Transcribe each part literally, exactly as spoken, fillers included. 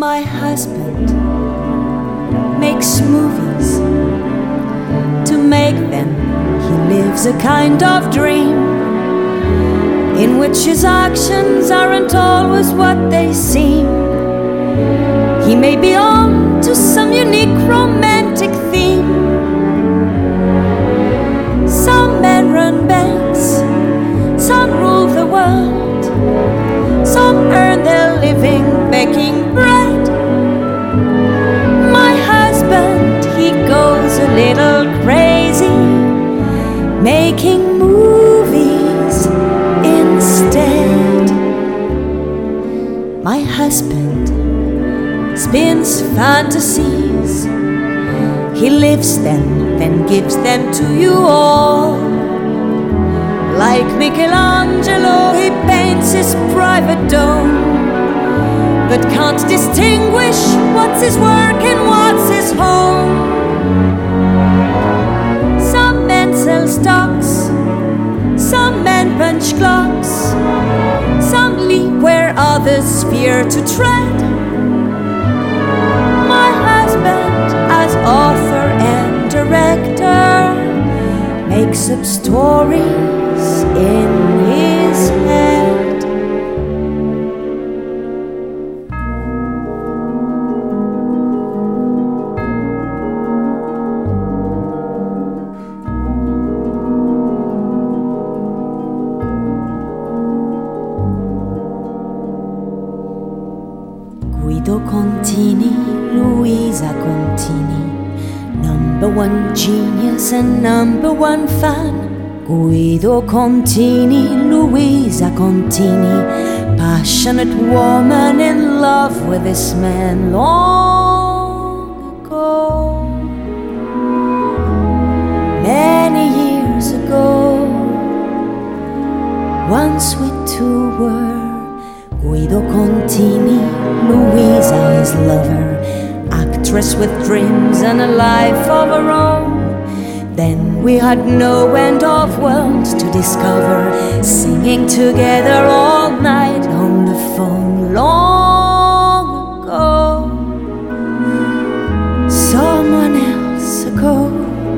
My husband makes movies. To make them, he lives a kind of dream in which his actions aren't always what they seem. He may be on to some unique romantic theme. Some men run banks, some rule the world, some earn their living baking bread. My husband, he goes a little crazy, making movies instead. My husband spins fantasies. He lives them, then gives them to you all. Like Michelangelo, he paints his private dome, but can't distinguish what's his work and what's his home. Some men sell stocks, some men punch clocks, some leap where others fear to tread. My husband, as author and director, makes up stories in his head. Guido Contini, Luisa Contini, number one genius and number one fan. Guido Contini, Luisa Contini, passionate woman in love with this man long ago. Many years ago, once we two were Guido Contini, Luisa his lover, actress with dreams and a life of her own. Then we had no end of worlds to discover, singing together all night on the phone long ago. Someone else ago.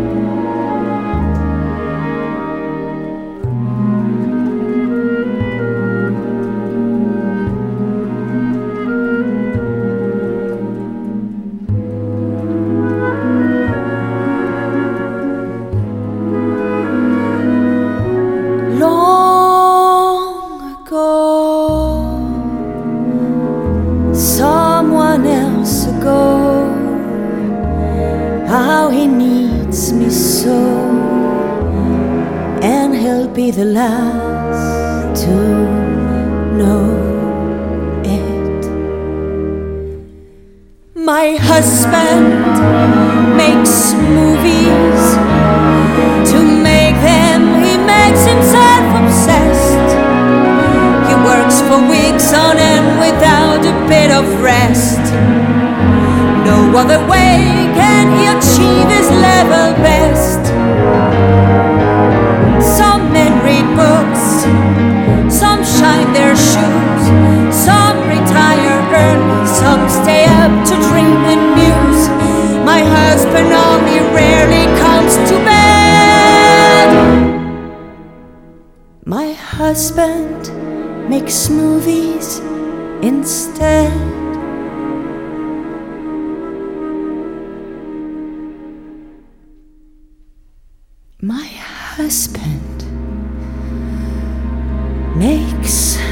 Someone else ago. How he needs me so, and he'll be the last to know it. My husband makes movies. To make them, he makes himself obsessed. He works for weeks on end without a bit of rest. No other way can he achieve his level best. Some men read books, some shine their shoes, some retire early, some stay up to dream and muse. My husband only rarely comes to bed. My husband makes movies instead. My husband makes